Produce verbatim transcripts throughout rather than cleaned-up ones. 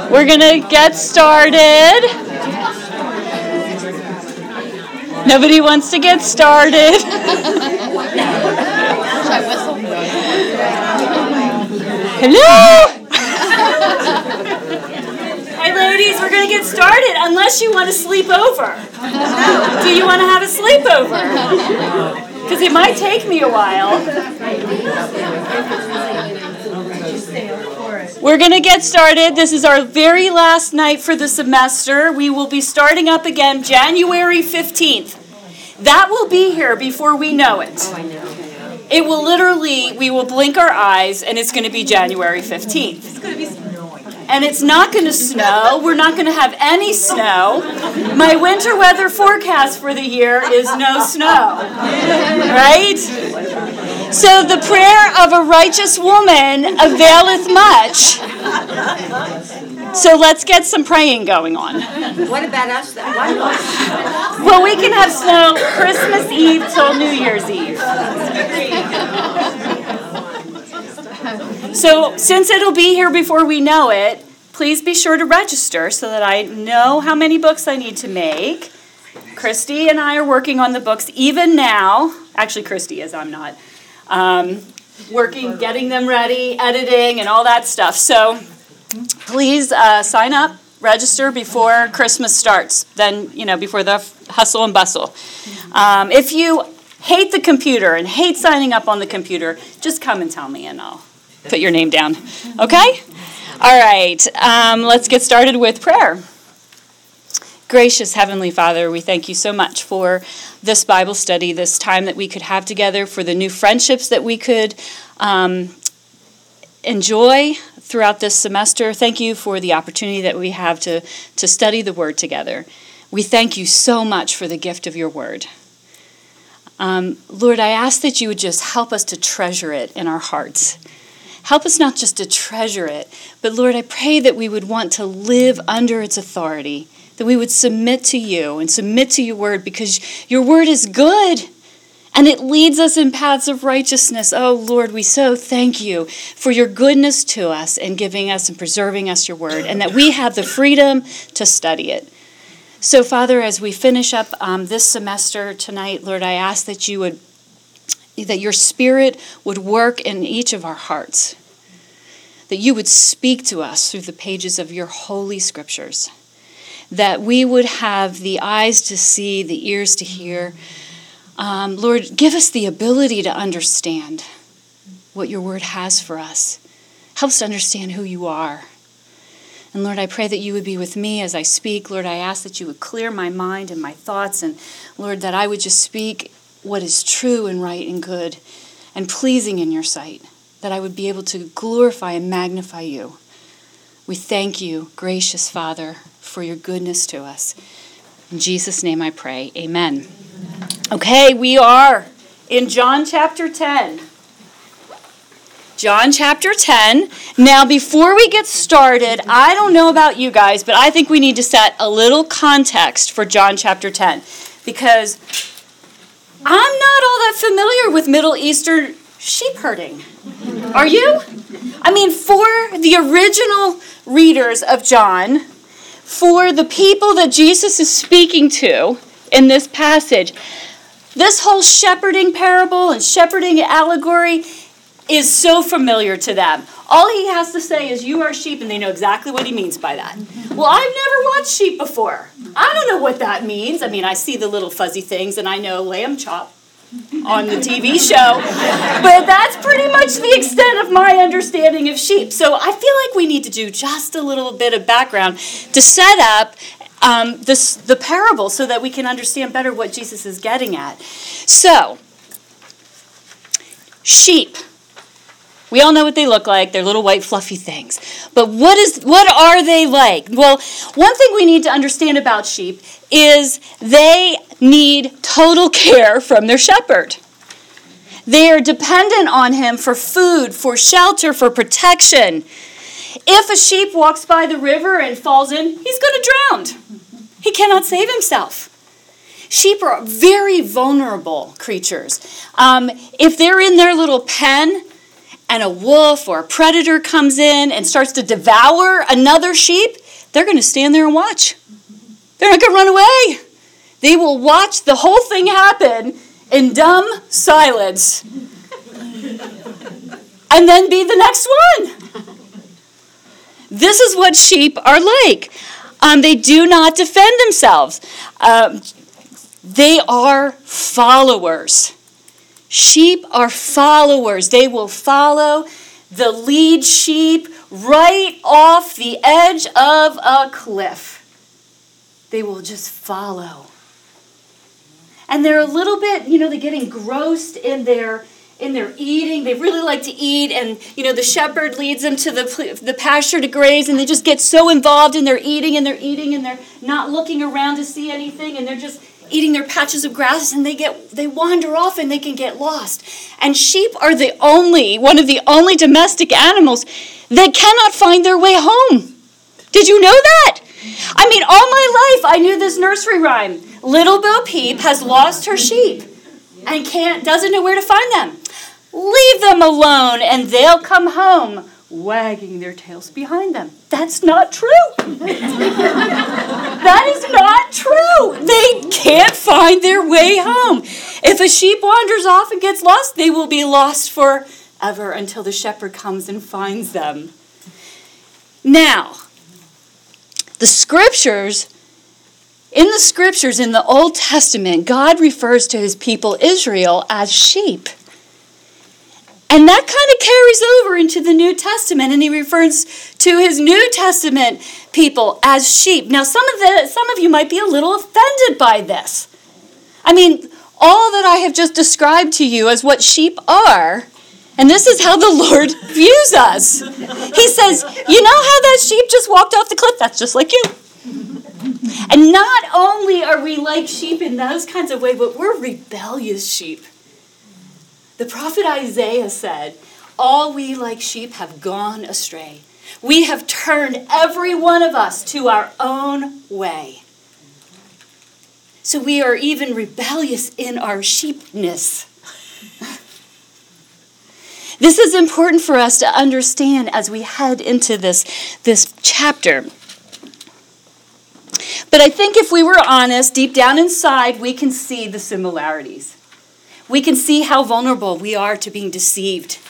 We're going to get started. Nobody wants to get started. Hello? Hey, ladies, we're going to get started unless you want to sleep over. Do you want to have a sleepover? Because it might take me a while. We're going to get started. This is our very last night for the semester. We will be starting up again January fifteenth. That will be here before we know it. It will literally, we will blink our eyes and it's going to be January fifteenth. It's going to be snowing. And it's not going to snow. We're not going to have any snow. My winter weather forecast for the year is no snow. Right? So the prayer of a righteous woman availeth much. So let's get some praying going on. What about us? Well, we can have snow Christmas Eve till New Year's Eve. So since it'll be here before we know it, please be sure to register so that I know how many books I need to make. Christy and I are working on the books even now. Actually, Christy is, I'm not. Um, working, getting them ready, editing, and all that stuff. So please uh, sign up, register before Christmas starts, then, you know, before the hustle and bustle. Um, if you hate the computer and hate signing up on the computer, just come and tell me and I'll put your name down. Okay? All right. Um, let's get started with prayer. Gracious Heavenly Father, we thank you so much for this Bible study, this time that we could have together, for the new friendships that we could um, enjoy throughout this semester. Thank you for the opportunity that we have to, to study the Word together. We thank you so much for the gift of your Word. Um, Lord, I ask that you would just help us to treasure it in our hearts. Help us not just to treasure it, but Lord, I pray that we would want to live under its authority, that we would submit to you and submit to your word, because your word is good and it leads us in paths of righteousness. Oh Lord, we so thank you for your goodness to us and giving us and preserving us your word, and that we have the freedom to study it. So Father, as we finish up um, this semester tonight, Lord, I ask that you would that your Spirit would work in each of our hearts, that you would speak to us through the pages of your holy scriptures, that we would have the eyes to see, the ears to hear. Um, Lord, give us the ability to understand what your word has for us. Help us to understand who you are. And Lord, I pray that you would be with me as I speak. Lord, I ask that you would clear my mind and my thoughts, and Lord, that I would just speak what is true and right and good and pleasing in your sight, that I would be able to glorify and magnify you. We thank you, gracious Father, for your goodness to us. In Jesus' name I pray, amen. Okay, we are in John chapter ten. John chapter ten. Now, before we get started, I don't know about you guys, but I think we need to set a little context for John chapter ten, because I'm not all that familiar with Middle Eastern sheep herding. Are you? I mean, for the original readers of John, for the people that Jesus is speaking to in this passage, this whole shepherding parable and shepherding allegory is so familiar to them. All he has to say is, you are sheep, and they know exactly what he means by that. Well, I've never watched sheep before. I don't know what that means. I mean, I see the little fuzzy things, and I know lamb chop on the T V show, but that's pretty much the extent of my understanding of sheep. So I feel like we need to do just a little bit of background to set up um, this, the parable, so that we can understand better what Jesus is getting at. So, sheep. We all know what they look like. They're little white fluffy things. But what is what are they like? Well, one thing we need to understand about sheep is they need total care from their shepherd. They are dependent on him for food, for shelter, for protection. If a sheep walks by the river and falls in, he's going to drown. He cannot save himself. Sheep are very vulnerable creatures. Um, if they're in their little pen and a wolf or a predator comes in and starts to devour another sheep, they're going to stand there and watch. They're not going to run away. They will watch the whole thing happen in dumb silence. And then be the next one. This is what sheep are like. Um, they do not defend themselves. Um, they are followers. Sheep are followers. They will follow the lead sheep right off the edge of a cliff. They will just follow. And they're a little bit, you know, they get engrossed in their in their eating. They really like to eat, and you know, the shepherd leads them to the the pasture to graze, and they just get so involved in their eating and their eating, and they're not looking around to see anything, and they're just eating their patches of grass, and they get they wander off and they can get lost. And sheep are the only one of the only domestic animals that cannot find their way home. Did you know that? I mean, all my life I knew this nursery rhyme. Little Bo Peep has lost her sheep and can't doesn't know where to find them. Leave them alone and they'll come home, wagging their tails behind them. That's not true. That is not true. They can't find their way home. If a sheep wanders off and gets lost, they will be lost forever until the shepherd comes and finds them. Now, the scriptures, in the scriptures in the Old Testament, God refers to his people Israel as sheep. And that kind of carries over into the New Testament, and he refers to his New Testament people as sheep. Now, some of the some of you might be a little offended by this. I mean, all that I have just described to you as what sheep are, and this is how the Lord views us. He says, you know how that sheep just walked off the cliff? That's just like you. And not only are we like sheep in those kinds of ways, but we're rebellious sheep. The prophet Isaiah said, all we like sheep have gone astray. We have turned every one of us to our own way. So we are even rebellious in our sheepness. This is important for us to understand as we head into this, this chapter. But I think if we were honest, deep down inside, we can see the similarities. We can see how vulnerable we are to being deceived,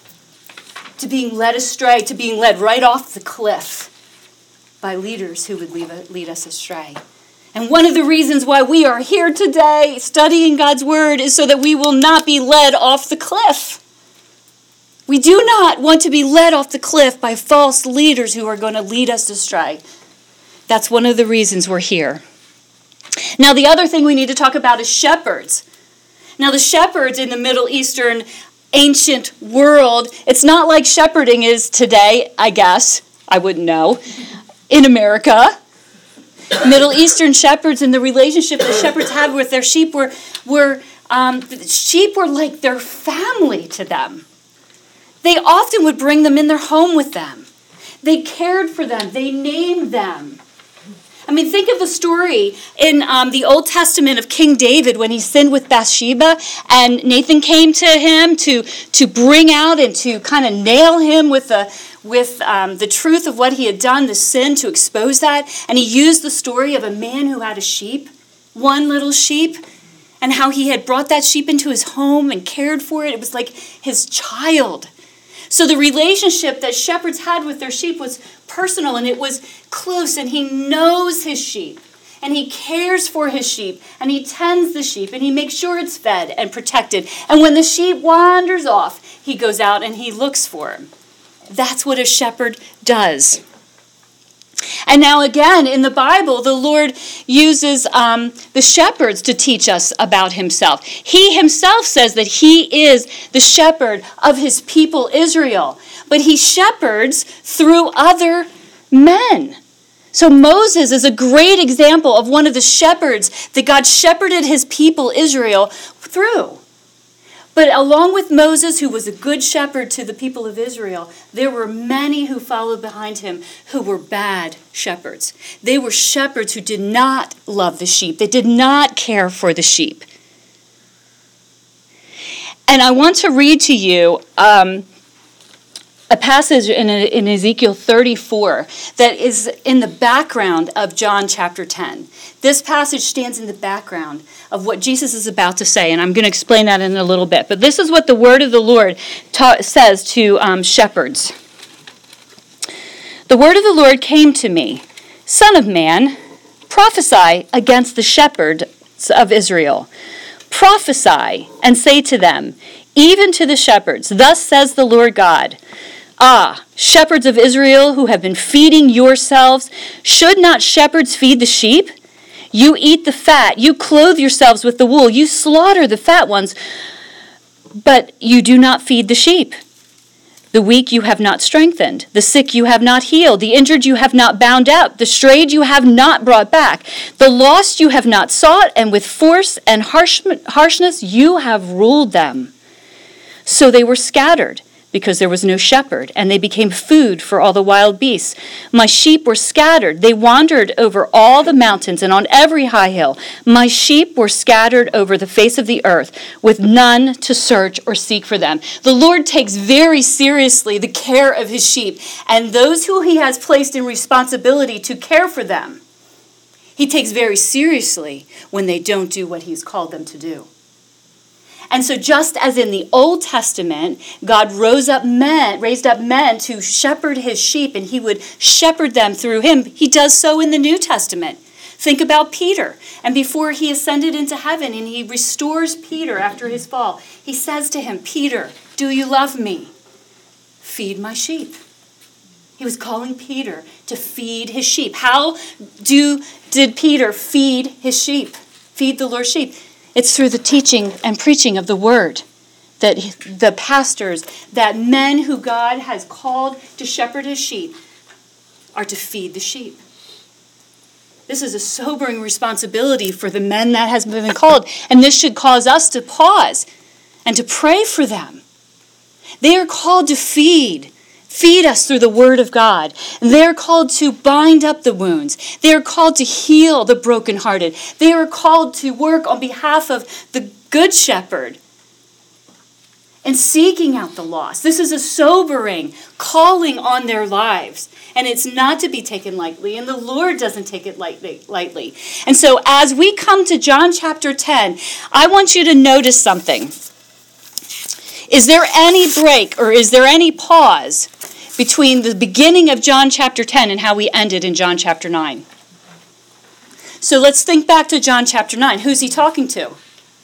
to being led astray, to being led right off the cliff by leaders who would lead, lead us astray. And one of the reasons why we are here today studying God's word is so that we will not be led off the cliff. We do not want to be led off the cliff by false leaders who are going to lead us astray. That's one of the reasons we're here. Now, the other thing we need to talk about is shepherds. Now, the shepherds in the Middle Eastern ancient world, it's not like shepherding is today, I guess. I wouldn't know. In America, Middle Eastern shepherds and the relationship that shepherds had with their sheep were, were um, sheep were like their family to them. They often would bring them in their home with them. They cared for them. They named them. I mean, think of the story in um, the Old Testament of King David when he sinned with Bathsheba, and Nathan came to him to, to bring out and to kind of nail him with the with um, the truth of what he had done, the sin, to expose that. And he used the story of a man who had a sheep, one little sheep, and how he had brought that sheep into his home and cared for it. It was like his child. So the relationship that shepherds had with their sheep was personal, and it was close, and he knows his sheep, and he cares for his sheep, and he tends the sheep, and he makes sure it's fed and protected. And when the sheep wanders off, he goes out and he looks for him. That's what a shepherd does. And now again, in the Bible, the Lord uses um, the shepherds to teach us about himself. He himself says that he is the shepherd of his people Israel, but he shepherds through other men. So Moses is a great example of one of the shepherds that God shepherded his people Israel through. But along with Moses, who was a good shepherd to the people of Israel, there were many who followed behind him who were bad shepherds. They were shepherds who did not love the sheep. They did not care for the sheep. And I want to read to you um, a passage in, in Ezekiel thirty-four that is in the background of John chapter ten. This passage stands in the background of what Jesus is about to say, and I'm going to explain that in a little bit. But this is what the word of the Lord ta- says to um, shepherds. The word of the Lord came to me, Son of man, prophesy against the shepherds of Israel. Prophesy and say to them, even to the shepherds, thus says the Lord God, ah, shepherds of Israel who have been feeding yourselves, should not shepherds feed the sheep? You eat the fat, you clothe yourselves with the wool, you slaughter the fat ones, but you do not feed the sheep. The weak you have not strengthened, the sick you have not healed, the injured you have not bound up, the strayed you have not brought back, the lost you have not sought, and with force and harsh, harshness you have ruled them. So they were scattered, because there was no shepherd, and they became food for all the wild beasts. My sheep were scattered. They wandered over all the mountains and on every high hill. My sheep were scattered over the face of the earth, with none to search or seek for them. The Lord takes very seriously the care of his sheep, and those who he has placed in responsibility to care for them. He takes very seriously when they don't do what he's called them to do. And so just as in the Old Testament, God rose up men, raised up men to shepherd his sheep, and he would shepherd them through him, he does so in the New Testament. Think about Peter. And before he ascended into heaven and he restores Peter after his fall, he says to him, Peter, do you love me? Feed my sheep. He was calling Peter to feed his sheep. How do did Peter feed his sheep? Feed the Lord's sheep? It's through the teaching and preaching of the word, that the pastors, that men who God has called to shepherd his sheep are to feed the sheep. This is a sobering responsibility for the men that has been called, and this should cause us to pause and to pray for them. They are called to feed. Feed us through the word of God. They're called to bind up the wounds. They are called to heal the brokenhearted. They are called to work on behalf of the good shepherd and seeking out the lost. This is a sobering calling on their lives, and it's not to be taken lightly, and the Lord doesn't take it lightly. lightly. And so as we come to John chapter ten, I want you to notice something. Is there any break or is there any pause between the beginning of John chapter ten and how we ended in John chapter nine? So let's think back to John chapter nine. Who's he talking to?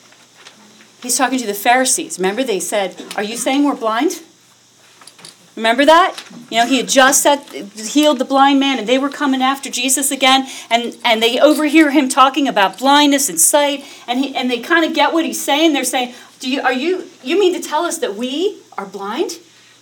He's talking to the Pharisees. Remember they said, are you saying we're blind? Remember that? You know, he had just set, healed the blind man, and they were coming after Jesus again, and, and they overhear him talking about blindness and sight, and he and they kind of get what he's saying. They're saying, Do you are you you mean to tell us that we are blind?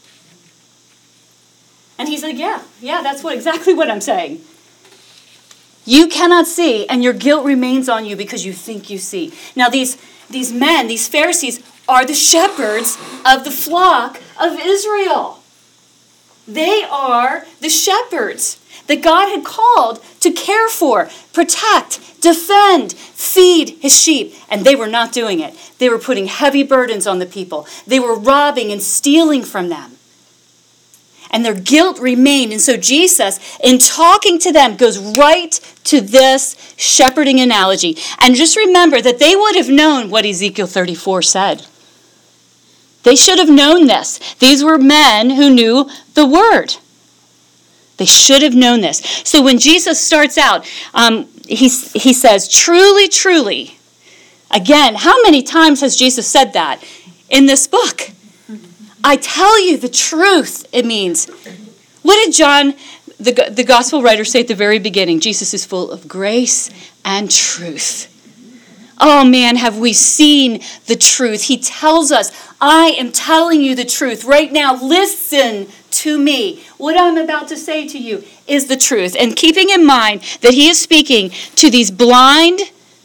And he's like, yeah, yeah, that's what exactly what I'm saying. You cannot see, and your guilt remains on you because you think you see. Now these these men, these Pharisees, are the shepherds of the flock of Israel. They are the shepherds that God had called to care for, protect, defend, feed his sheep. And they were not doing it. They were putting heavy burdens on the people. They were robbing and stealing from them. And their guilt remained. And so Jesus, in talking to them, goes right to this shepherding analogy. And just remember that they would have known what Ezekiel thirty-four said. They should have known this. These were men who knew the word. They should have known this. So when Jesus starts out, um, he, he says, truly, truly. Again, how many times has Jesus said that in this book? I tell you the truth, it means. What did John, the, the gospel writer, say at the very beginning? Jesus is full of grace and truth. Oh man, have we seen the truth? He tells us, I am telling you the truth. Right now, listen to me. What I'm about to say to you is the truth. And keeping in mind that he is speaking to these blind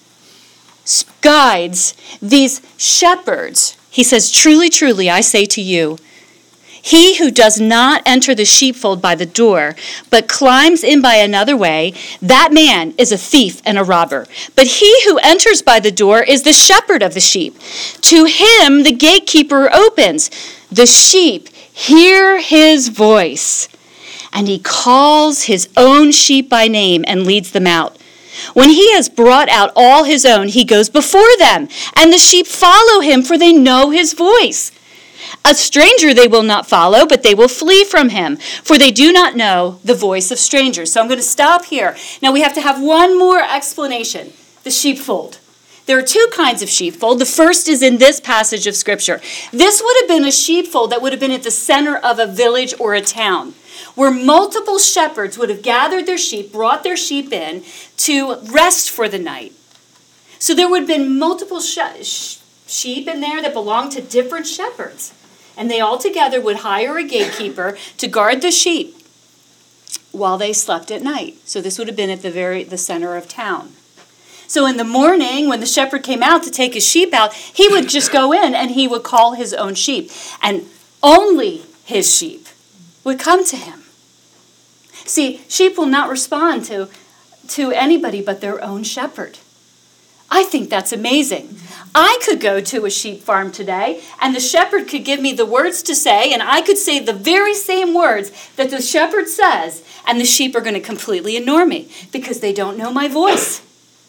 guides, these shepherds, he says, truly, truly, I say to you, he who does not enter the sheepfold by the door, but climbs in by another way, that man is a thief and a robber. But he who enters by the door is the shepherd of the sheep. To him the gatekeeper opens. The sheep hear his voice, and he calls his own sheep by name and leads them out. When he has brought out all his own, he goes before them, and the sheep follow him, for they know his voice. A stranger they will not follow, but they will flee from him, for they do not know the voice of strangers. So I'm going to stop here. Now we have to have one more explanation, the sheepfold. There are two kinds of sheepfold. The first is in this passage of Scripture. This would have been a sheepfold that would have been at the center of a village or a town, where multiple shepherds would have gathered their sheep, brought their sheep in to rest for the night. So there would have been multiple she- sh- sheep in there that belonged to different shepherds. And they all together would hire a gatekeeper to guard the sheep while they slept at night. So this would have been at the very the center of town. So in the morning, when the shepherd came out to take his sheep out, he would just go in and he would call his own sheep. And only his sheep would come to him. See, sheep will not respond to, to anybody but their own shepherd. I think that's amazing. I could go to a sheep farm today, and the shepherd could give me the words to say, and I could say the very same words that the shepherd says, and the sheep are going to completely ignore me because they don't know my voice.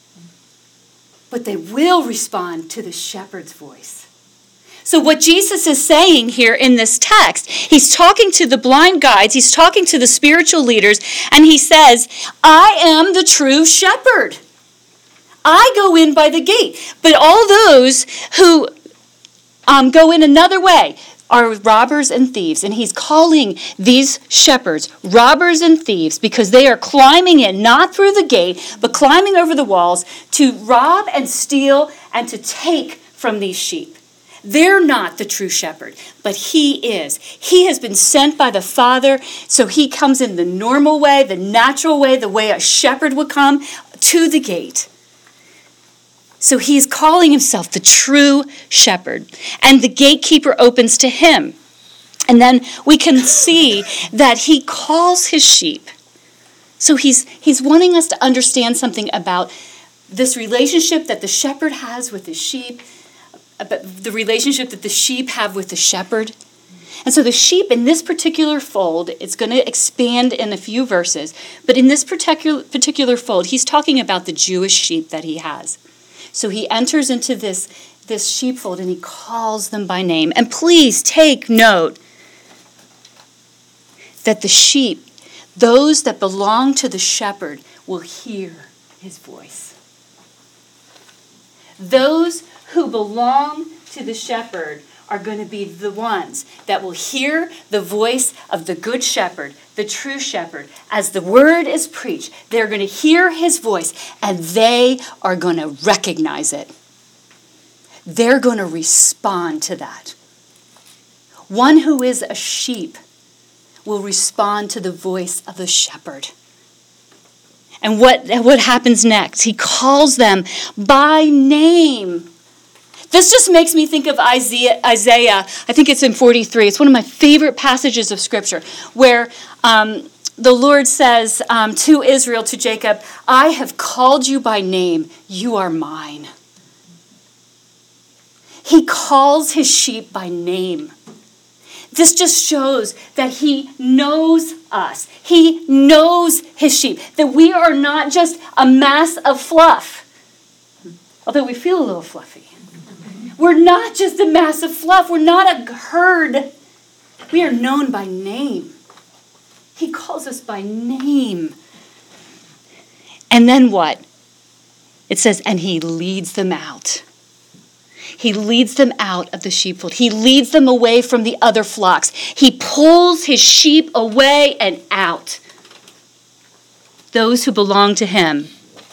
But they will respond to the shepherd's voice. So what Jesus is saying here in this text, he's talking to the blind guides, he's talking to the spiritual leaders, and he says, I am the true shepherd. I go in by the gate. But all those who um, go in another way are robbers and thieves. And he's calling these shepherds robbers and thieves because they are climbing in, not through the gate, but climbing over the walls to rob and steal and to take from these sheep. They're not the true shepherd, but he is. He has been sent by the Father, so he comes in the normal way, the natural way, the way a shepherd would come to the gate. So he's calling himself the true shepherd. And the gatekeeper opens to him. And then we can see that he calls his sheep. So he's, he's wanting us to understand something about this relationship that the shepherd has with his sheep, about the relationship that the sheep have with the shepherd. And so the sheep in this particular fold, it's going to expand in a few verses, but in this particular, particular fold, he's talking about the Jewish sheep that he has. So he enters into this, this sheepfold and he calls them by name. And please take note that the sheep, those that belong to the shepherd, will hear his voice. Those who belong to the shepherd are going to be the ones that will hear the voice of the good shepherd, the true shepherd. As the word is preached, they're going to hear his voice and they are going to recognize it. They're going to respond to that. One who is a sheep will respond to the voice of the shepherd. And what, what happens next? He calls them by name. This just makes me think of Isaiah, Isaiah, I think it's in forty-three. It's one of my favorite passages of Scripture where um, the Lord says um, to Israel, to Jacob, I have called you by name. You are mine. He calls his sheep by name. This just shows that he knows us. He knows his sheep. That we are not just a mass of fluff. Although we feel a little fluffy. We're not just a mass of fluff. We're not a herd. We are known by name. He calls us by name. And then what? It says, and he leads them out. He leads them out of the sheepfold. He leads them away from the other flocks. He pulls his sheep away and out. Those who belong to him.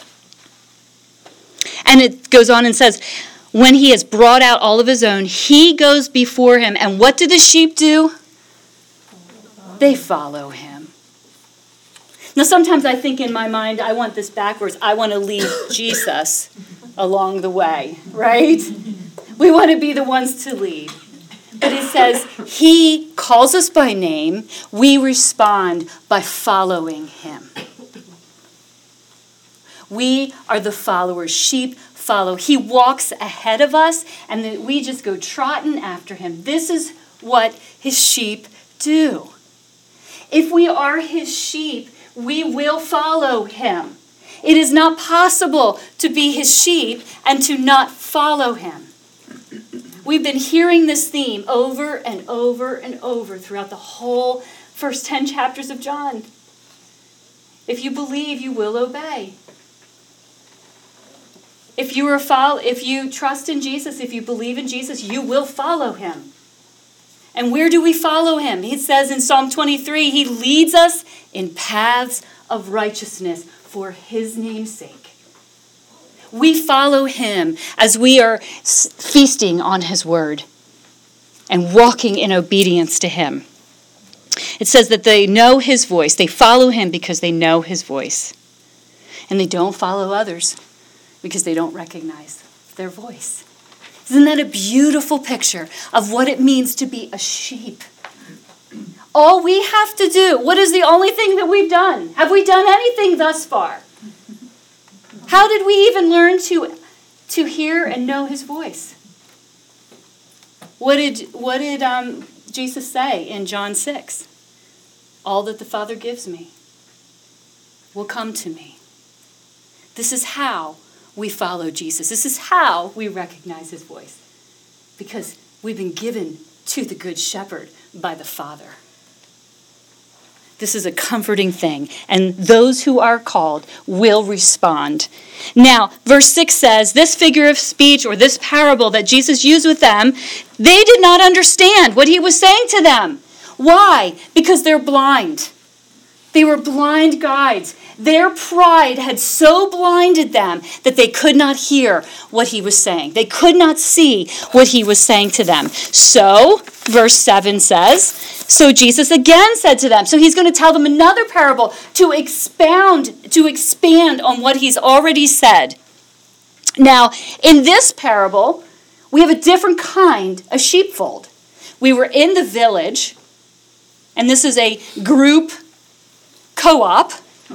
And it goes on and says, when he has brought out all of his own, he goes before him. And what do the sheep do? They follow him. Now, sometimes I think in my mind, I want this backwards. I want to lead Jesus along the way, right? We want to be the ones to lead. But it says, he calls us by name. We respond by following him. We are the followers. Sheep follow. He walks ahead of us, and then we just go trotting after him. This is what his sheep do. If we are his sheep, we will follow him. It is not possible to be his sheep and to not follow him. We've been hearing this theme over and over and over throughout the whole first ten chapters of John. If you believe, you will obey. If you are follow, if you trust in Jesus, if you believe in Jesus, you will follow him. And where do we follow him? He says in Psalm twenty-three, he leads us in paths of righteousness for his name's sake. We follow him as we are feasting on his word and walking in obedience to him. It says that they know his voice. They follow him because they know his voice. And they don't follow others because they don't recognize their voice. Isn't that a beautiful picture of what it means to be a sheep? All we have to do, what is the only thing that we've done? Have we done anything thus far? How did we even learn to, to hear and know his voice? What did, what did um, Jesus say in John six? All that the Father gives me will come to me. This is how we follow Jesus. This is how we recognize his voice. Because we've been given to the Good Shepherd by the Father. This is a comforting thing. And those who are called will respond. Now, verse six says, this figure of speech or this parable that Jesus used with them, they did not understand what he was saying to them. Why? Because they're blind. They were blind guides. Their pride had so blinded them that they could not hear what he was saying. They could not see what he was saying to them. So, verse seven says, so Jesus again said to them, so he's going to tell them another parable to expound, to expand on what he's already said. Now, in this parable, we have a different kind of sheepfold. We were in the village, and this is a group co-op.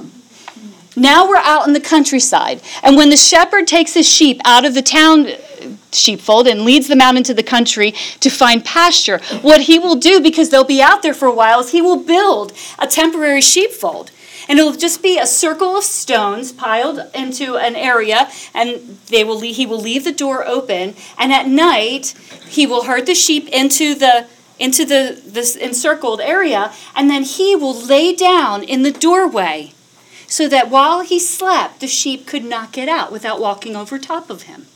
Now we're out in the countryside. And when the shepherd takes his sheep out of the town sheepfold and leads them out into the country to find pasture, what he will do, because they'll be out there for a while, is he will build a temporary sheepfold. And it'll just be a circle of stones piled into an area, and they will leave, he will leave the door open. And at night, he will herd the sheep into the into the this encircled area, and then he will lay down in the doorway so that while he slept, the sheep could not get out without walking over top of him.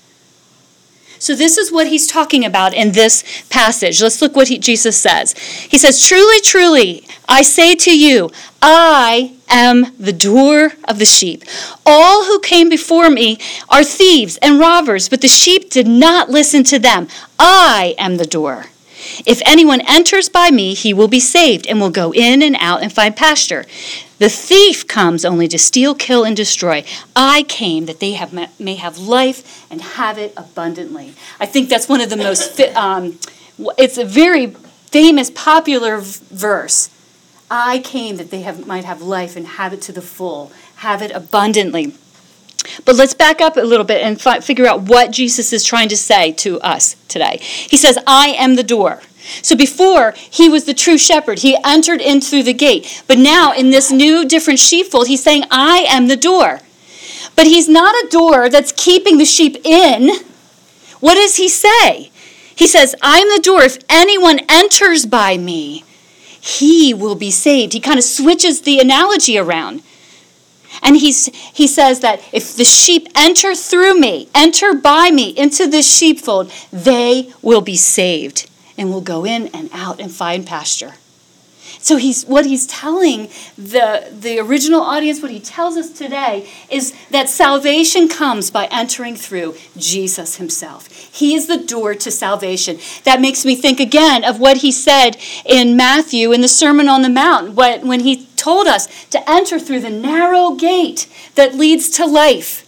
So this is what he's talking about in this passage. Let's look what he, Jesus says. He says, truly, truly, I say to you, I am the door of the sheep. All who came before me are thieves and robbers, but the sheep did not listen to them. I am the door. If anyone enters by me, he will be saved and will go in and out and find pasture. The thief comes only to steal, kill, and destroy. I came that they have may have life and have it abundantly. I think that's one of the most, um, it's a very famous, popular verse. I came that they have might have life and have it to the full, have it abundantly. But let's back up a little bit and fi- figure out what Jesus is trying to say to us today. He says, I am the door. So before, he was the true shepherd. He entered in through the gate. But now, in this new, different sheepfold, he's saying, I am the door. But he's not a door that's keeping the sheep in. What does he say? He says, I am the door. If anyone enters by me, he will be saved. He kind of switches the analogy around. And he's, he says that if the sheep enter through me, enter by me into this sheepfold, they will be saved and will go in and out and find pasture. So he's what he's telling the, the original audience, what he tells us today, is that salvation comes by entering through Jesus himself. He is the door to salvation. That makes me think again of what he said in Matthew in the Sermon on the Mount, when he told us to enter through the narrow gate that leads to life.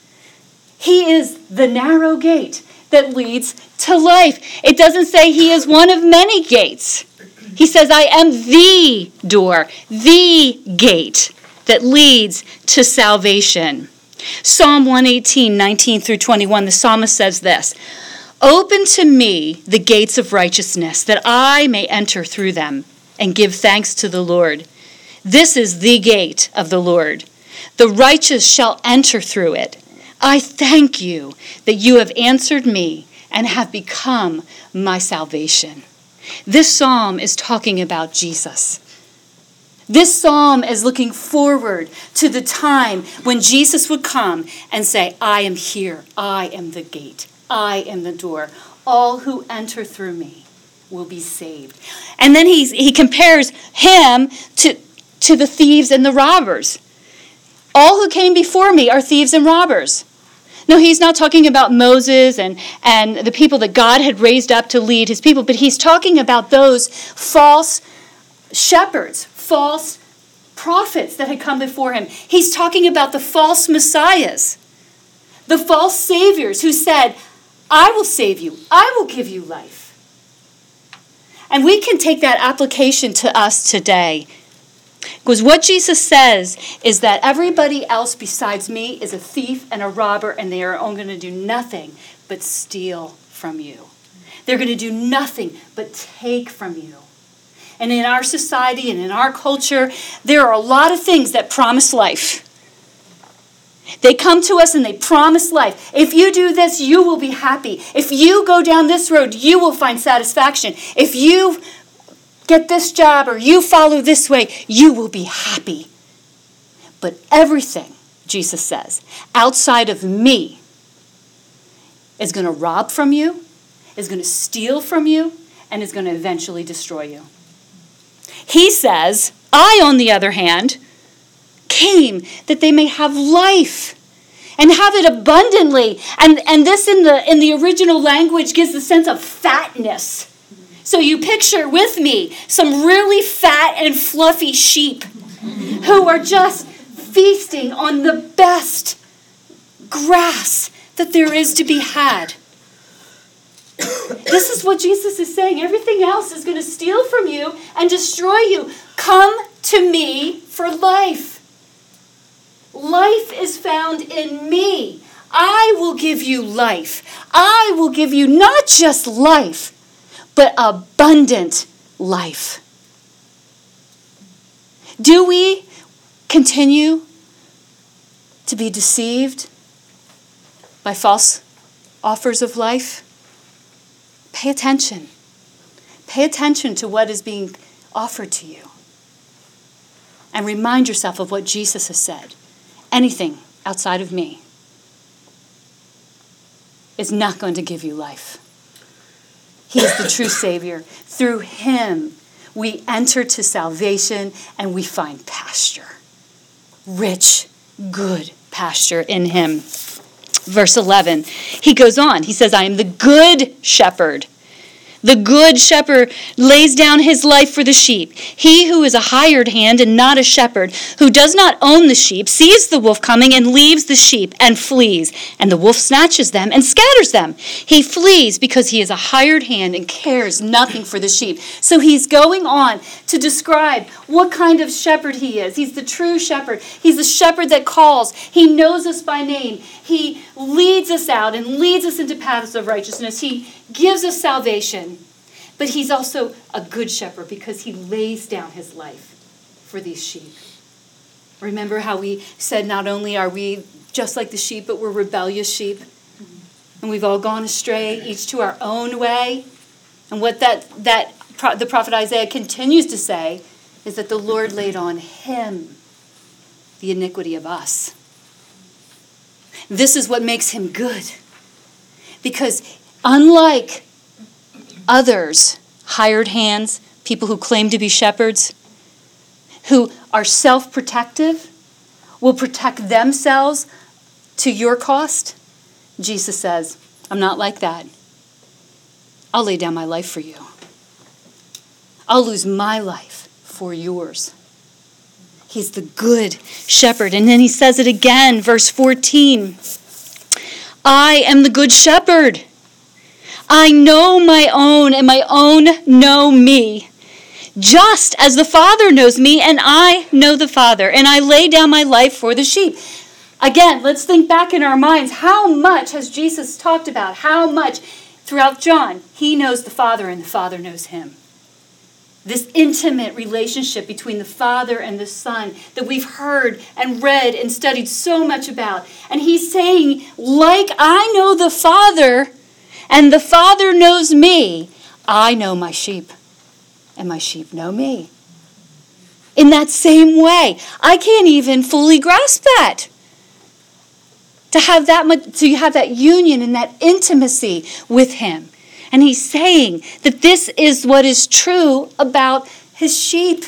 He is the narrow gate that leads to life. It doesn't say he is one of many gates. He says, I am the door, the gate that leads to salvation. Psalm one eighteen, nineteen through twenty-one, the psalmist says this, Open to me the gates of righteousness, that I may enter through them and give thanks to the Lord. This is the gate of the Lord. The righteous shall enter through it. I thank you that you have answered me and have become my salvation. This psalm is talking about Jesus. This psalm is looking forward to the time when Jesus would come and say, I am here. I am the gate. I am the door. All who enter through me will be saved. And then he, he compares him to, to the thieves and the robbers. All who came before me are thieves and robbers. No, he's not talking about Moses and, and the people that God had raised up to lead his people, but he's talking about those false shepherds, false prophets that had come before him. He's talking about the false messiahs, the false saviors who said, I will save you. I will give you life. And we can take that application to us today. Because what Jesus says is that everybody else besides me is a thief and a robber, and they are only going to do nothing but steal from you. They're going to do nothing but take from you. And in our society and in our culture, there are a lot of things that promise life. They come to us and they promise life. If you do this, you will be happy. If you go down this road, you will find satisfaction. If you get this job or you follow this way, you will be happy. But everything, Jesus says, outside of me is going to rob from you, is going to steal from you, and is going to eventually destroy you. He says, I, on the other hand, came that they may have life and have it abundantly. And, and this in the, in the original language gives the sense of fatness. So you picture with me some really fat and fluffy sheep who are just feasting on the best grass that there is to be had. This is what Jesus is saying. Everything else is going to steal from you and destroy you. Come to me for life. Life is found in me. I will give you life. I will give you not just life, but abundant life. Do we continue to be deceived by false offers of life? Pay attention. Pay attention to what is being offered to you. And remind yourself of what Jesus has said. Anything outside of me is not going to give you life. He is the true Savior. Through him, we enter to salvation and we find pasture. Rich, good pasture in him. Verse eleven, he goes on. He says, I am the good shepherd. The good shepherd lays down his life for the sheep. He who is a hired hand and not a shepherd, who does not own the sheep, sees the wolf coming and leaves the sheep and flees. And the wolf snatches them and scatters them. He flees because he is a hired hand and cares nothing for the sheep. So he's going on to describe what kind of shepherd he is. He's the true shepherd. He's the shepherd that calls. He knows us by name. He leads us out and leads us into paths of righteousness. He gives us salvation. But he's also a good shepherd because he lays down his life for these sheep. Remember how we said not only are we just like the sheep, but we're rebellious sheep. And we've all gone astray, each to our own way. And what that, that the prophet Isaiah continues to say is that the Lord laid on him the iniquity of us. This is what makes him good. Because unlike others, hired hands, people who claim to be shepherds, who are self-protective, will protect themselves to your cost, Jesus says, I'm not like that. I'll lay down my life for you. I'll lose my life for yours. He's the good shepherd. And then he says it again, verse fourteen. I am the good shepherd. I know my own, and my own know me. Just as the Father knows me, and I know the Father, and I lay down my life for the sheep. Again, let's think back in our minds. How much has Jesus talked about? How much Throughout John, he knows the Father and the Father knows him. This intimate relationship between the Father and the Son that we've heard and read and studied so much about. And he's saying, like I know the Father and the Father knows me, I know my sheep and my sheep know me. In that same way, I can't even fully grasp that. To have that much, to have that union and that intimacy with him. And he's saying that this is what is true about his sheep.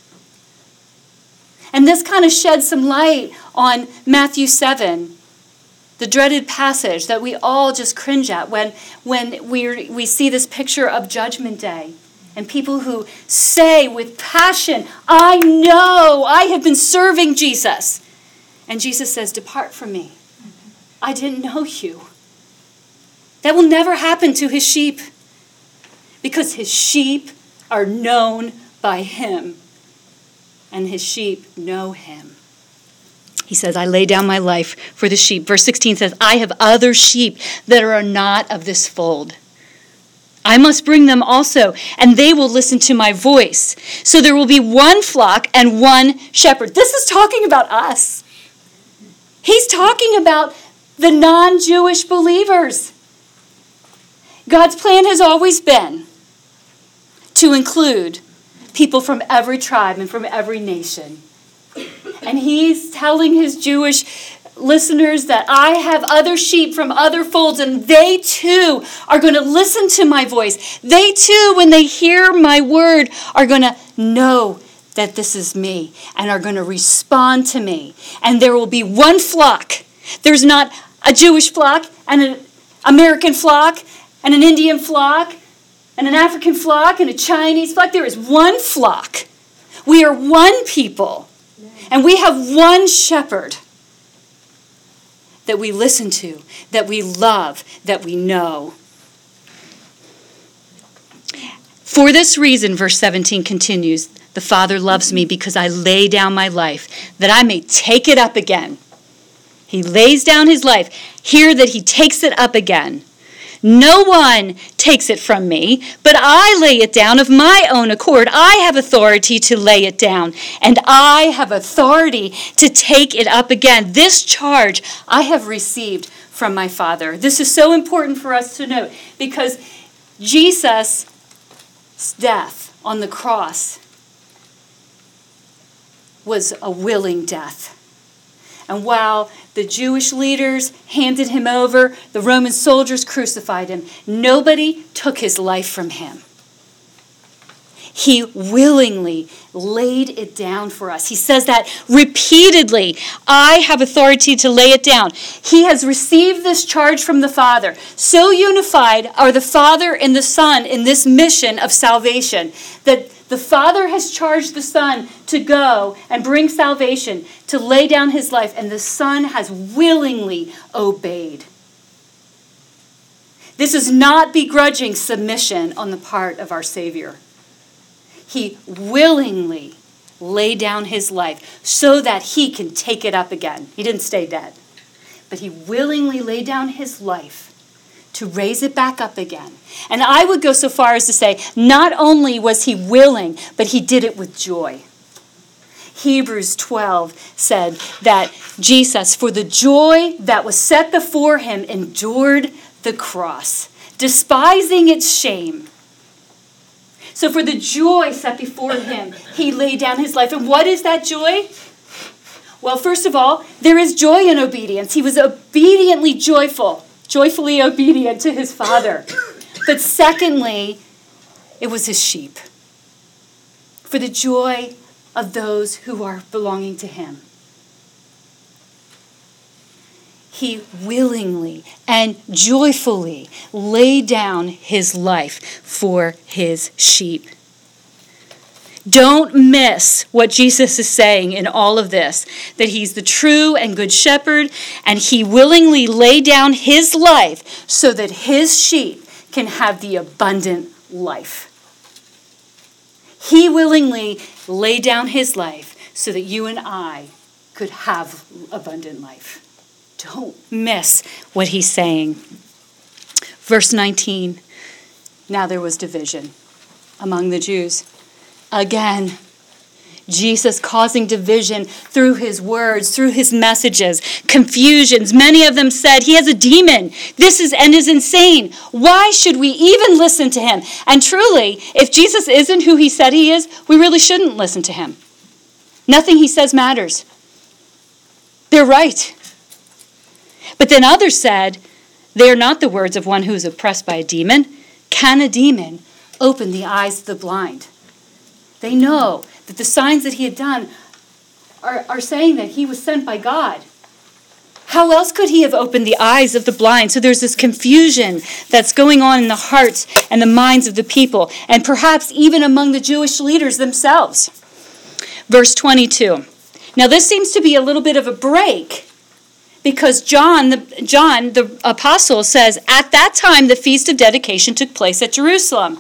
And this kind of sheds some light on Matthew seven, the dreaded passage that we all just cringe at when, when we we see this picture of Judgment Day. And people who say with passion, I know, I have been serving Jesus. And Jesus says, depart from me. I didn't know you. That will never happen to his sheep because his sheep are known by him and his sheep know him. He says, I lay down my life for the sheep. Verse sixteen says, I have other sheep that are not of this fold. I must bring them also, and they will listen to my voice. So there will be one flock and one shepherd. This is talking about us. He's talking about the non-Jewish believers. God's plan has always been to include people from every tribe and from every nation. And he's telling his Jewish listeners that I have other sheep from other folds, and they too are going to listen to my voice. They too, when they hear my word, are going to know that this is me and are going to respond to me. And there will be one flock. There's not a Jewish flock and an American flock and an Indian flock and an African flock and a Chinese flock. There is one flock. We are one people. And we have one shepherd that we listen to, that we love, that we know. For this reason, verse seventeen continues, the Father loves me because I lay down my life, that I may take it up again. He lays down his life. Hear that he takes it up again. No one takes it from me, but I lay it down of my own accord. I have authority to lay it down, and I have authority to take it up again. This charge I have received from my Father. This is so important for us to note because Jesus' death on the cross was a willing death. And while the Jewish leaders handed him over, the Roman soldiers crucified him, nobody took his life from him. He willingly laid it down for us. He says that repeatedly. I have authority to lay it down. He has received this charge from the Father. So unified are the Father and the Son in this mission of salvation that the Father has charged the Son to go and bring salvation, to lay down his life, and the Son has willingly obeyed. This is not begrudging submission on the part of our Savior. He willingly laid down his life so that he can take it up again. He didn't stay dead, but he willingly laid down his life to raise it back up again. And I would go so far as to say, not only was he willing, but he did it with joy. Hebrews twelve said that Jesus, for the joy that was set before him, endured the cross, despising its shame. So for the joy set before him, he laid down his life. And what is that joy? Well, first of all, there is joy in obedience. He was obediently joyful. Joyfully obedient to his Father. But secondly, it was his sheep. For the joy of those who are belonging to him. He willingly and joyfully laid down his life for his sheep. Don't miss what Jesus is saying in all of this, that he's the true and good shepherd, and he willingly laid down his life so that his sheep can have the abundant life. He willingly laid down his life so that you and I could have abundant life. Don't miss what he's saying. Verse nineteen, now there was division among the Jews. Again, Jesus causing division through his words, through his messages, confusions. Many of them said, he has a demon. This is and is insane. Why should we even listen to him? And truly, if Jesus isn't who he said he is, we really shouldn't listen to him. Nothing he says matters. They're right. But then others said, they are not the words of one who is oppressed by a demon. Can a demon open the eyes of the blind? They know that the signs that he had done are, are saying that he was sent by God. How else could he have opened the eyes of the blind? So there's this confusion that's going on in the hearts and the minds of the people, and perhaps even among the Jewish leaders themselves. Verse twenty-two. Now this seems to be a little bit of a break, because John, the, John, the apostle, says, at that time the Feast of Dedication took place at Jerusalem.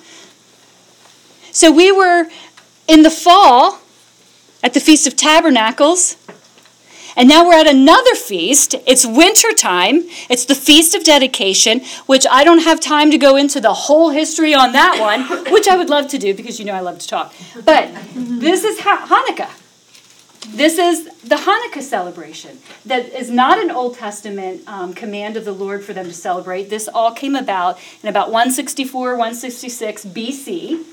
So we were in the fall at the Feast of Tabernacles, and now we're at another feast. It's winter time. It's the Feast of Dedication, which I don't have time to go into the whole history on that one, which I would love to do because you know I love to talk. But this is ha- Hanukkah. This is the Hanukkah celebration that is not an Old Testament um, command of the Lord for them to celebrate. This all came about in about one sixty-four, one sixty-six B C.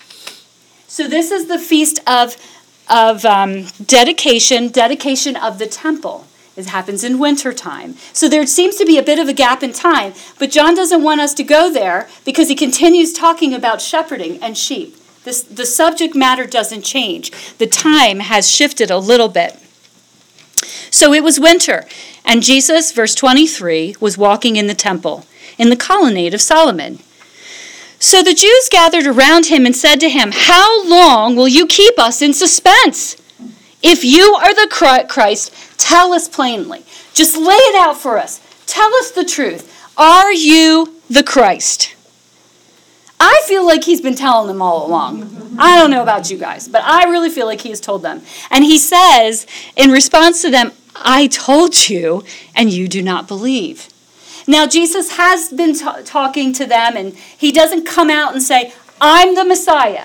So this is the feast of, of um, dedication, dedication of the temple. It happens in wintertime. So there seems to be a bit of a gap in time, but John doesn't want us to go there because he continues talking about shepherding and sheep. This, the subject matter doesn't change. The time has shifted a little bit. So it was winter, and Jesus, verse twenty-three, was walking in the temple, in the colonnade of Solomon. So the Jews gathered around him and said to him, how long will you keep us in suspense? If you are the Christ, tell us plainly. Just lay it out for us. Tell us the truth. Are you the Christ? I feel like he's been telling them all along. I don't know about you guys, but I really feel like he has told them. And he says, in response to them, I told you, and you do not believe. Now, Jesus has been t- talking to them, and he doesn't come out and say, I'm the Messiah.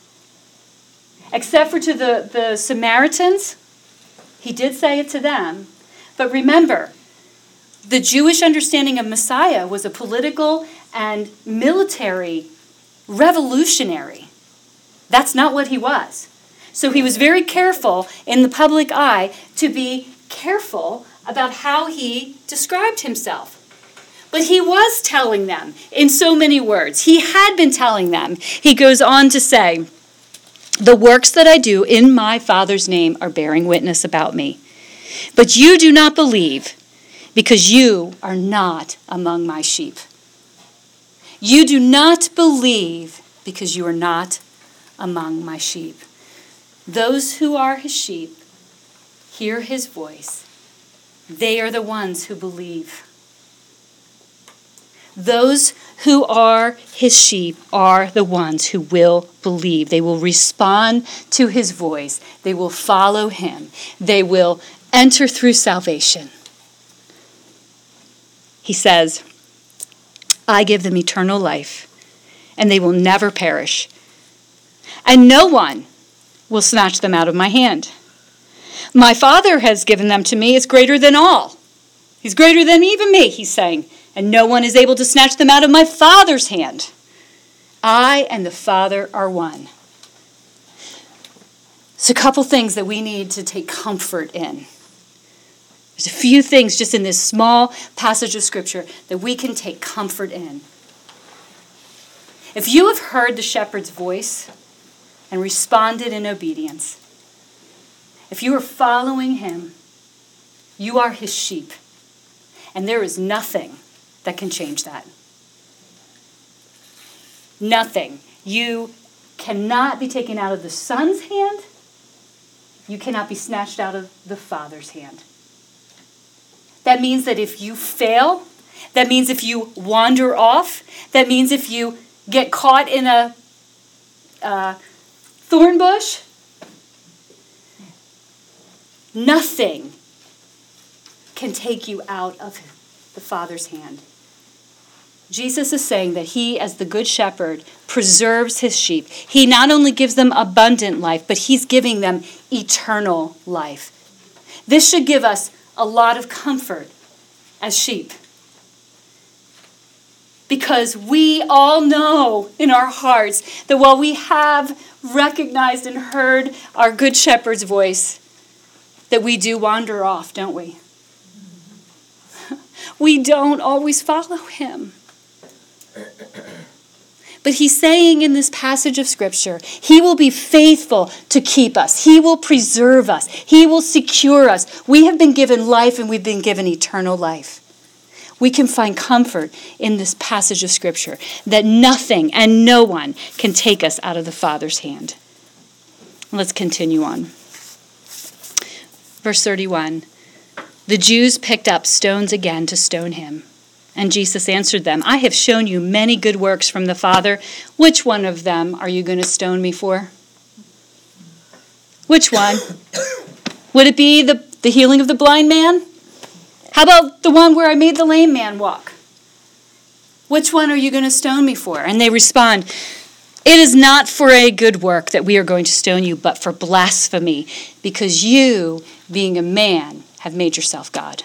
Except for to the, the Samaritans, he did say it to them. But remember, the Jewish understanding of Messiah was a political and military revolutionary. That's not what he was. So he was very careful in the public eye to be careful about how he described himself. But he was telling them in so many words. He had been telling them. He goes on to say, the works that I do in my Father's name are bearing witness about me. But you do not believe because you are not among my sheep. You do not believe because you are not among my sheep. Those who are his sheep hear his voice. They are the ones who believe. Those who are his sheep are the ones who will believe. They will respond to his voice. They will follow him. They will enter through salvation. He says, I give them eternal life, and they will never perish, and no one will snatch them out of my hand. My Father has given them to me is greater than all. He's greater than even me, he's saying. And no one is able to snatch them out of my Father's hand. I and the Father are one. It's a couple things that we need to take comfort in. There's a few things just in this small passage of Scripture that we can take comfort in. If you have heard the shepherd's voice and responded in obedience, if you are following him, you are his sheep. And there is nothing that can change that. Nothing. You cannot be taken out of the Son's hand. You cannot be snatched out of the Father's hand. That means that if you fail, that means if you wander off, that means if you get caught in a uh, thorn bush, nothing can take you out of the Father's hand. Jesus is saying that he, as the good shepherd, preserves his sheep. He not only gives them abundant life, but he's giving them eternal life. This should give us a lot of comfort as sheep. Because we all know in our hearts that while we have recognized and heard our good shepherd's voice, that we do wander off, don't we? We don't always follow him. But he's saying in this passage of Scripture, he will be faithful to keep us. He will preserve us. He will secure us. We have been given life and we've been given eternal life. We can find comfort in this passage of Scripture that nothing and no one can take us out of the Father's hand. Let's continue on. Verse thirty-one, the Jews picked up stones again to stone him. And Jesus answered them, I have shown you many good works from the Father. Which one of them are you going to stone me for? Which one? Would it be the, the healing of the blind man? How about the one where I made the lame man walk? Which one are you going to stone me for? And they respond, it is not for a good work that we are going to stone you, but for blasphemy, because you, being a man, have made yourself God.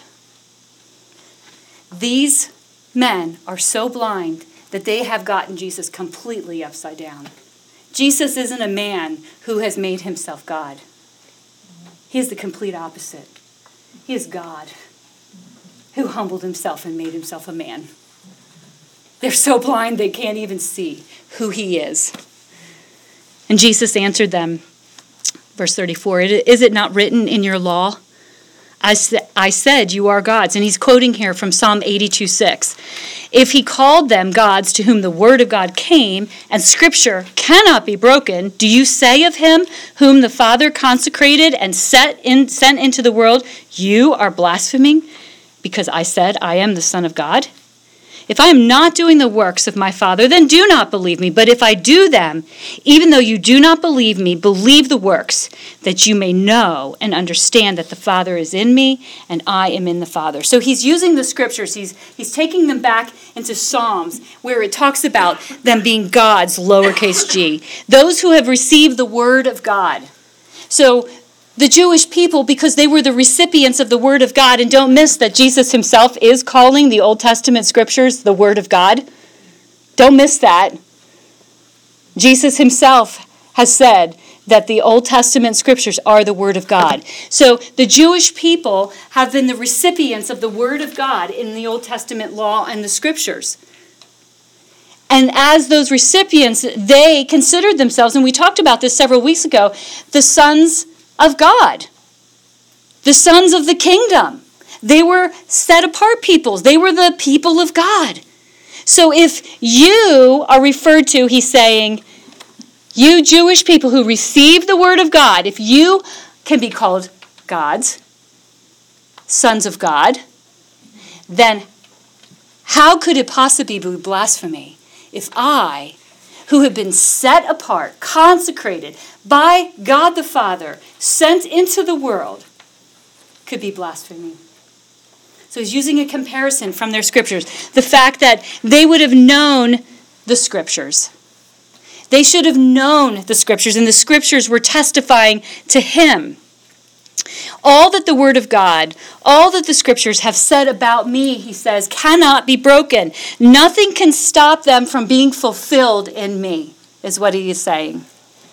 These men are so blind that they have gotten Jesus completely upside down. Jesus isn't a man who has made himself God. He is the complete opposite. He is God who humbled himself and made himself a man. They're so blind they can't even see who he is. And Jesus answered them, verse thirty-four, is it not written in your law? I, sa- I said you are gods. And he's quoting here from Psalm eighty-two six. If he called them gods to whom the word of God came, and Scripture cannot be broken, do you say of him whom the Father consecrated and set in, sent into the world, you are blaspheming? Because I said I am the Son of God? If I am not doing the works of my Father, then do not believe me. But if I do them, even though you do not believe me, believe the works, that you may know and understand that the Father is in me and I am in the Father. So he's using the Scriptures. He's, he's taking them back into Psalms where it talks about them being gods, lowercase g. Those who have received the word of God. So the Jewish people, because they were the recipients of the Word of God, and don't miss that Jesus himself is calling the Old Testament Scriptures the Word of God. Don't miss that. Jesus himself has said that the Old Testament Scriptures are the Word of God. So the Jewish people have been the recipients of the Word of God in the Old Testament law and the Scriptures. And as those recipients, they considered themselves, and we talked about this several weeks ago, the sons of God, the sons of the kingdom. They were set apart peoples. They were the people of God. So if you are referred to, he's saying, you Jewish people who receive the word of God, if you can be called gods, sons of God, then how could it possibly be blasphemy if I, who have been set apart, consecrated by God the Father, sent into the world, could be blasphemy? So he's using a comparison from their Scriptures. The fact that they would have known the Scriptures. They should have known the Scriptures, and the Scriptures were testifying to him. All that the Word of God, all that the Scriptures have said about me, he says, cannot be broken. Nothing can stop them from being fulfilled in me, is what he is saying.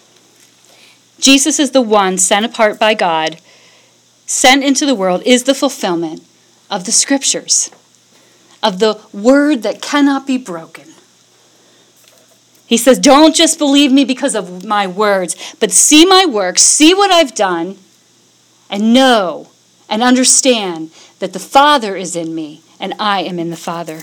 Jesus is the one sent apart by God, sent into the world, is the fulfillment of the Scriptures, of the Word that cannot be broken. He says, don't just believe me because of my words, but see my works, see what I've done, and know and understand that the Father is in me and I am in the Father.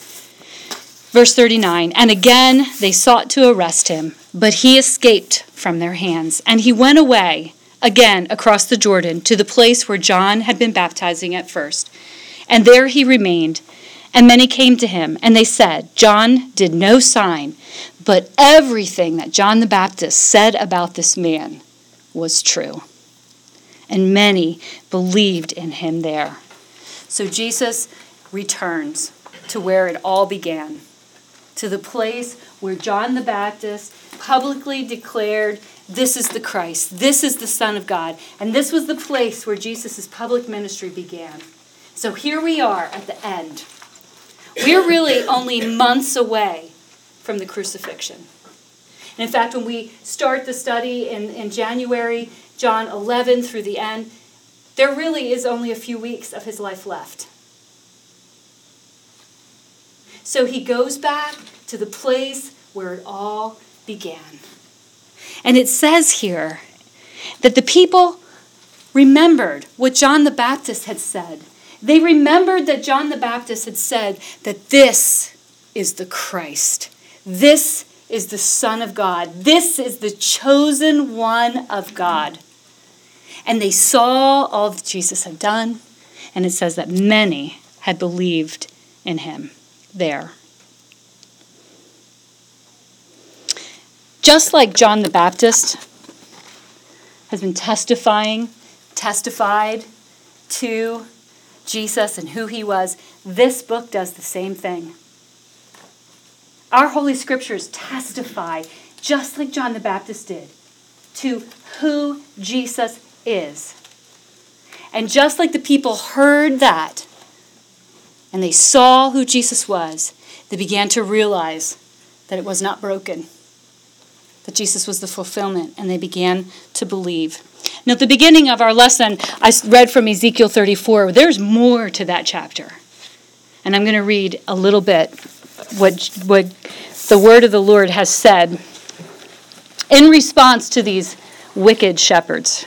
Verse thirty-nine, and again they sought to arrest him, but he escaped from their hands. And he went away again across the Jordan to the place where John had been baptizing at first. And there he remained. And many came to him, and they said, John did no sign, but everything that John the Baptist said about this man was true. And many believed in him there. So Jesus returns to where it all began, to the place where John the Baptist publicly declared, this is the Christ, this is the Son of God. And this was the place where Jesus' public ministry began. So here we are at the end. We're really only months away from the crucifixion. And in fact, when we start the study in, in January, John eleven through the end, there really is only a few weeks of his life left. So he goes back to the place where it all began. And it says here that the people remembered what John the Baptist had said. They remembered that John the Baptist had said that this is the Christ. This is the Son of God. This is the chosen one of God. And they saw all that Jesus had done, and it says that many had believed in him there. Just like John the Baptist has been testifying, testified to Jesus and who he was, this book does the same thing. Our Holy Scriptures testify, just like John the Baptist did, to who Jesus is. And just like the people heard that, and they saw who Jesus was, they began to realize that it was not broken, that Jesus was the fulfillment, and they began to believe. Now, at the beginning of our lesson, I read from Ezekiel thirty-four. There's more to that chapter. And I'm going to read a little bit what, what the word of the Lord has said in response to these wicked shepherds.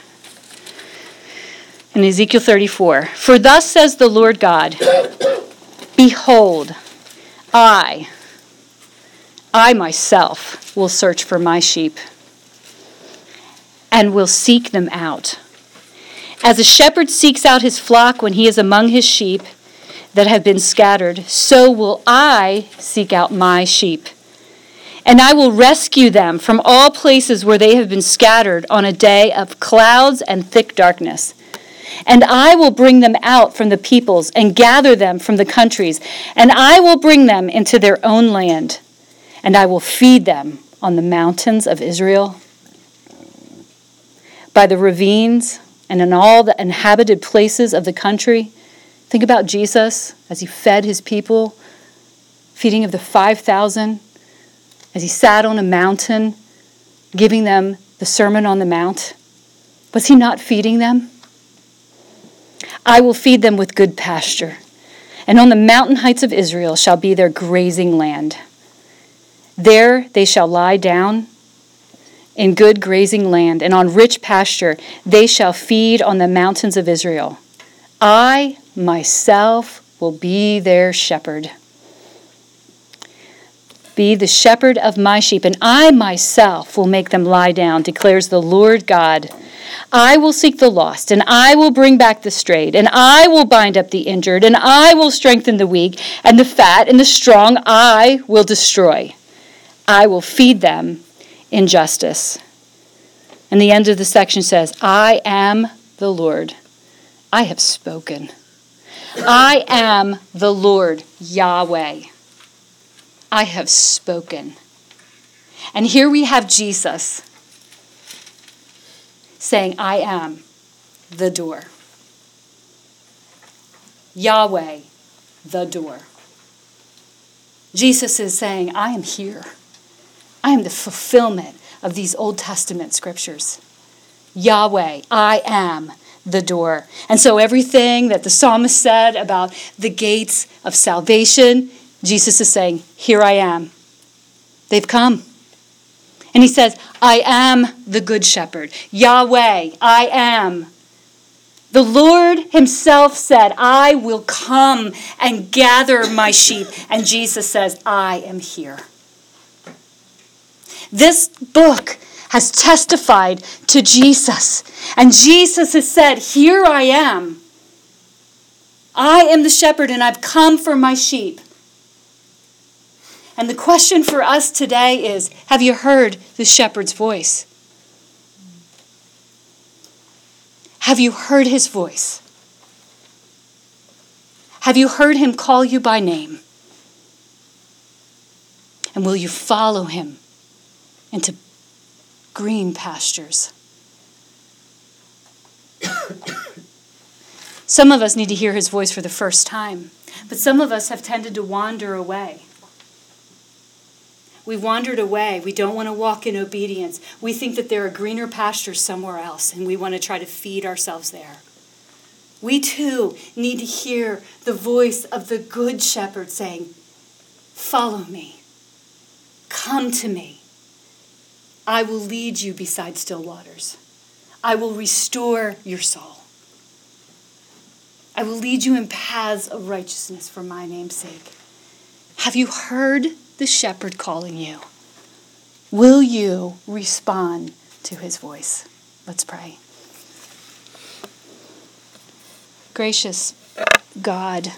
In Ezekiel thirty-four, "For thus says the Lord God, behold, I, I myself will search for my sheep and will seek them out. As a shepherd seeks out his flock when he is among his sheep that have been scattered, so will I seek out my sheep. And I will rescue them from all places where they have been scattered on a day of clouds and thick darkness. And I will bring them out from the peoples and gather them from the countries, and I will bring them into their own land, and I will feed them on the mountains of Israel, by the ravines, and in all the inhabited places of the country." Think about Jesus as he fed his people, feeding of the five thousand, as he sat on a mountain, giving them the Sermon on the Mount. Was he not feeding them? "I will feed them with good pasture, and on the mountain heights of Israel shall be their grazing land. There they shall lie down in good grazing land, and on rich pasture they shall feed on the mountains of Israel. I myself will be their shepherd. Be the shepherd of my sheep, and I myself will make them lie down, declares the Lord God. I will seek the lost, and I will bring back the strayed, and I will bind up the injured, and I will strengthen the weak, and the fat and the strong I will destroy. I will feed them in justice." And the end of the section says, "I am the Lord. I have spoken. I am the Lord Yahweh. I have spoken." And here we have Jesus saying, "I am the door." Yahweh, the door. Jesus is saying, I am here. I am the fulfillment of these Old Testament scriptures. Yahweh, I am the door. And so everything that the psalmist said about the gates of salvation, Jesus is saying, here I am. They've come. And he says, I am the good shepherd. Yahweh, I am. The Lord himself said, I will come and gather my sheep. And Jesus says, I am here. This book has testified to Jesus. And Jesus has said, here I am. I am the shepherd and I've come for my sheep. And the question for us today is, have you heard the shepherd's voice? Have you heard his voice? Have you heard him call you by name? And will you follow him into green pastures? Some of us need to hear his voice for the first time, but some of us have tended to wander away. We wandered away. We don't want to walk in obedience. We think that there are greener pastures somewhere else, and we want to try to feed ourselves there. We too need to hear the voice of the good shepherd saying, follow me. Come to me. I will lead you beside still waters. I will restore your soul. I will lead you in paths of righteousness for my name's sake. Have you heard the shepherd calling you? Will you respond to his voice? Let's pray. Gracious God,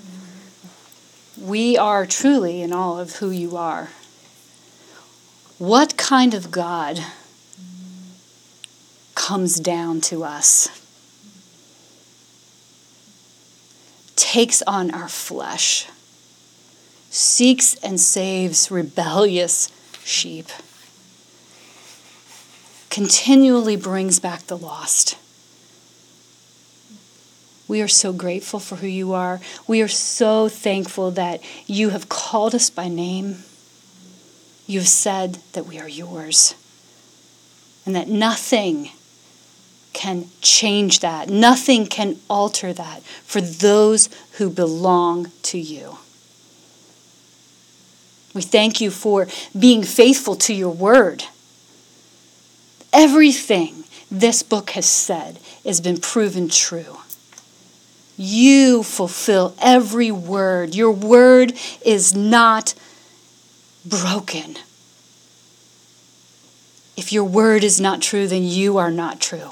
we are truly in awe of who you are. What kind of God comes down to us, takes on our flesh, seeks and saves rebellious sheep, continually brings back the lost? We are so grateful for who you are. We are so thankful that you have called us by name. You've said that we are yours, and that nothing can change that. Nothing can alter that for those who belong to you. We thank you for being faithful to your word. Everything this book has said has been proven true. You fulfill every word. Your word is not broken. If your word is not true, then you are not true.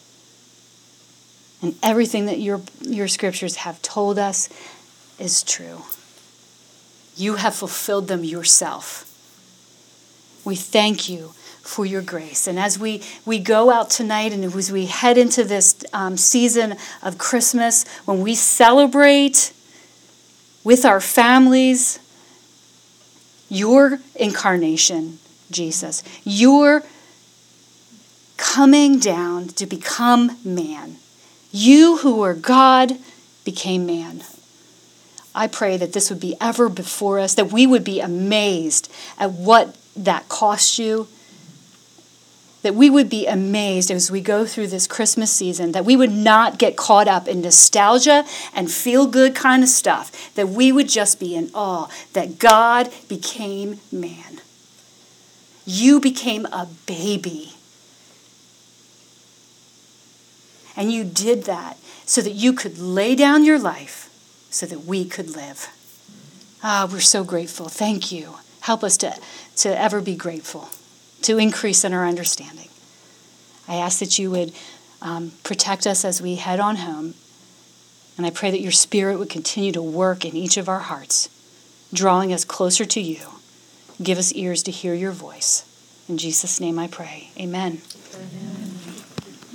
And everything that your, your scriptures have told us is true. You have fulfilled them yourself. We thank you for your grace. And as we, we go out tonight and as we head into this um, season of Christmas, when we celebrate with our families your incarnation, Jesus, your coming down to become man. You who are God became man. I pray that this would be ever before us, that we would be amazed at what that cost you, that we would be amazed as we go through this Christmas season, that we would not get caught up in nostalgia and feel-good kind of stuff, that we would just be in awe that God became man. You became a baby. And you did that so that you could lay down your life so that we could live. Ah, we're so grateful. Thank you. Help us to, to ever be grateful, to increase in our understanding. I ask that you would um, protect us as we head on home. And I pray that your Spirit would continue to work in each of our hearts, drawing us closer to you. Give us ears to hear your voice. In Jesus' name I pray. Amen. Amen.